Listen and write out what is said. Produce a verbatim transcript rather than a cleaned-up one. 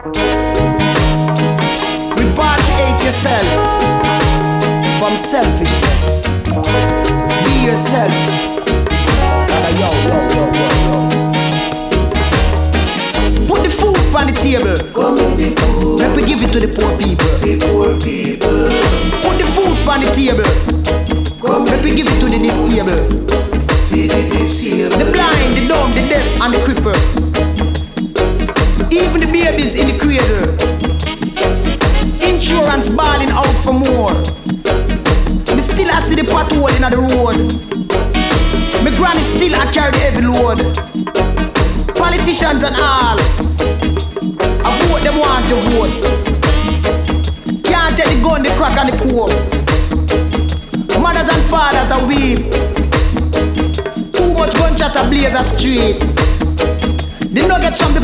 Repatriate yourself from selfishness. Be yourself. Yo, yo, yo, yo, yo. Put the food on the table. Let me give it to the poor people. The poor people. Put the food on the table. Let me give it to the disabled. The blind, the dumb, the deaf, and the cripple. Even the babies in the cradle. Insurance balling out for more. Me still I see the pothole in the road. My granny still I carry the heavy load. Politicians and all, I vote them want to vote. Can't take the gun, the crack and the coke. Mothers and fathers are weep. Too much gunshot a blaze a street. The nuggets from the